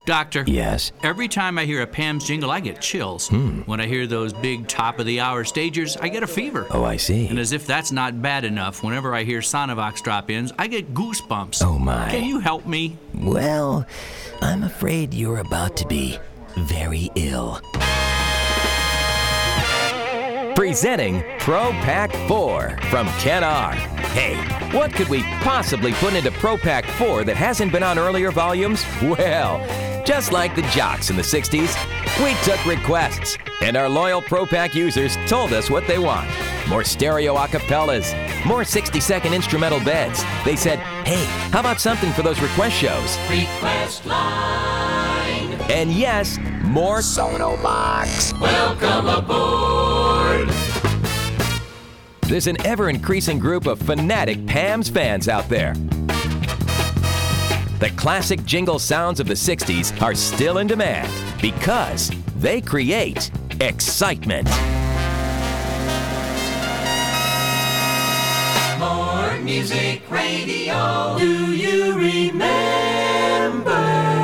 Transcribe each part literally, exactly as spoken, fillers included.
Doctor. Yes? Every time I hear a Pam's jingle, I get chills. Hmm. When I hear those big top-of-the-hour stagers, I get a fever. Oh, I see. And as if that's not bad enough, whenever I hear Sonovox drop-ins, I get goosebumps. Oh, my. Can you help me? Well, I'm afraid you're about to be very ill. Presenting Pro Pack four from Ken R. Hey, what could we possibly put into Pro Pack four that hasn't been on earlier volumes? Well, just like the jocks in the sixties, we took requests, and our loyal Pro Pack users told us what they want. More stereo acapellas, more sixty-second instrumental beds. They said, hey, how about something for those request shows? Request line. And yes, more Sonobox. Welcome aboard. There's an ever-increasing group of fanatic Pam's fans out there. The classic jingle sounds of the sixties are still in demand because they create excitement. More music radio. Do you remember?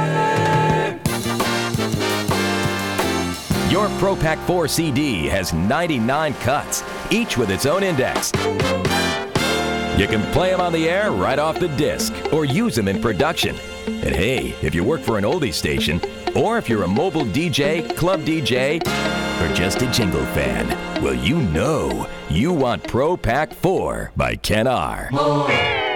Your Pro Pack four C D has ninety-nine cuts, each with its own index. You can play them on the air right off the disc or use them in production. And hey, if you work for an oldies station, or if you're a mobile D J, club D J, or just a jingle fan, well, you know you want Pro Pack four by Ken R. More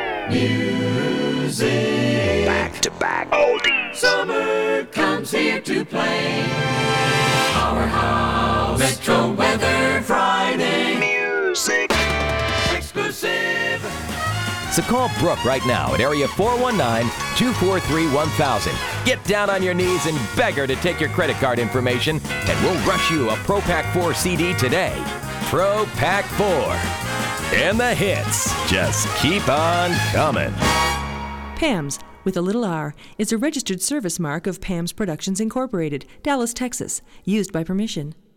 music. Back to back oldies. Summer comes here to play. Our house. Metro Weather Friday. Music. Exclusive. So call Brooke right now at area four one nine, two four three, one thousand. Get down on your knees and beg her to take your credit card information, and we'll rush you a Pro Pack four C D today. Pro Pack four. And the hits just keep on coming. Pam's, with a little r, is a registered service mark of Pam's Productions Incorporated, Dallas, Texas, used by permission.